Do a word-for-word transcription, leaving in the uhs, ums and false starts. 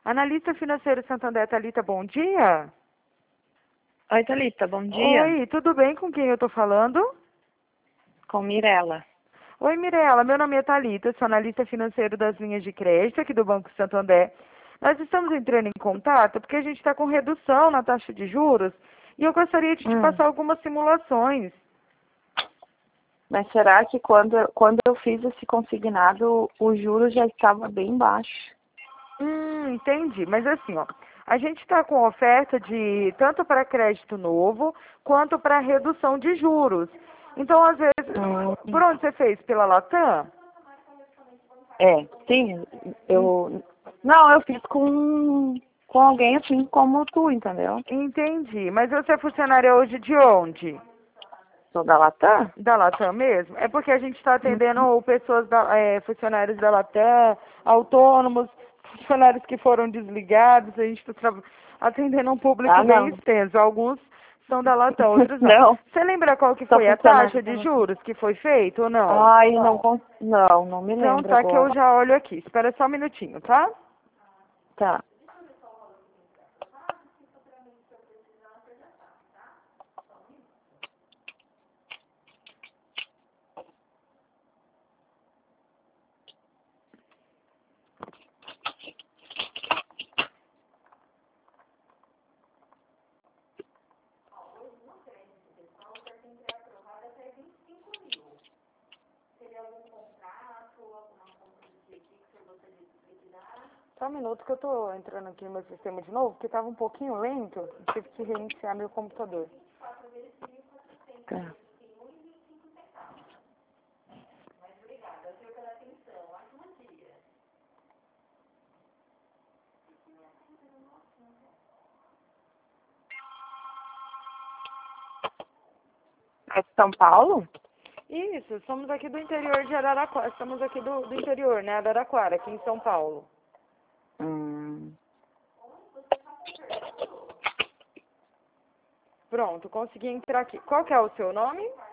Analista financeiro Santander, Thalita, bom dia. Oi, Thalita, bom dia. Oi, tudo bem? Com quem eu estou falando? Com Mirella. Oi, Mirella, meu nome é Thalita, sou analista financeiro das linhas de crédito aqui do Banco Santander. Nós estamos entrando em contato porque a gente está com redução na taxa de juros e eu gostaria de te Hum. passar algumas simulações. Mas será que quando, quando eu fiz esse consignado, o juro já estava bem baixo? Hum, entendi. Mas assim, ó, a gente está com oferta de tanto para crédito novo quanto para redução de juros. Então, às vezes, Hum. por onde você fez? Pela Latam? É, sim. Eu. Não, eu fiz com, com alguém assim como tu, entendeu? Entendi. Mas você é funcionária hoje de onde? Sou da Latam? Da Latam mesmo? É porque a gente está Uhum. atendendo pessoas, da, é, funcionários da Latam, autônomos, funcionários que foram desligados, a gente está atendendo um público Ah, bem não. extenso. Alguns são da Latam, outros não. Não, Você lembra qual que sou foi a funcionária taxa da de Latam. juros que foi feita ou não? Ai, não, cons- não, não me Então lembro tá, que eu agora. já olho aqui. Espera só um minutinho, tá? Tá. Só um minuto que eu tô entrando aqui no meu sistema de novo, porque tava um pouquinho lento, tive que reiniciar meu computador. Tá. É de São Paulo? Isso, somos aqui do interior de Araraquara, estamos aqui do, do interior, né, Araraquara, aqui em São Paulo. Hum. Pronto, consegui entrar aqui. Qual que é o seu nome?